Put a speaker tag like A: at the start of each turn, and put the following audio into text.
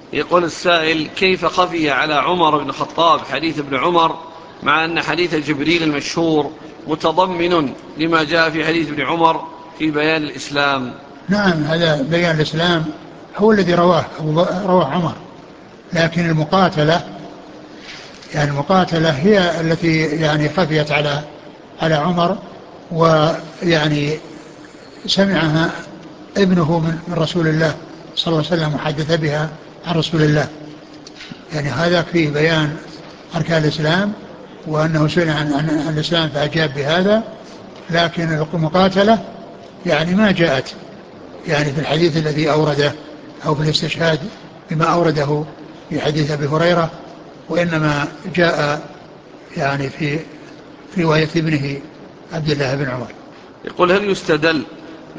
A: يقول السائل: كيف خفي على عمر بن الخطاب حديث ابن عمر مع أن حديث جبريل المشهور متضمن لما جاء في حديث ابن عمر في بيان الإسلام؟
B: نعم، هذا بيان الإسلام هو الذي رواه عمر، لكن المقاتلة هي التي يعني خفيت على عمر، ويعني سمعها ابنه من رسول الله صلى الله عليه وسلم وحدث بها عن رسول الله. يعني هذا فيه بيان أركان الإسلام، وأنه سئل عن الإسلام فأجاب بهذا. لكن المقاتلة يعني ما جاءت يعني في الحديث الذي أورده أو في الاستشهاد بما أورده في حديث أبي هريرة، وإنما جاء يعني في رواية ابنه عبد الله بن عمر.
A: يقول: هل يستدل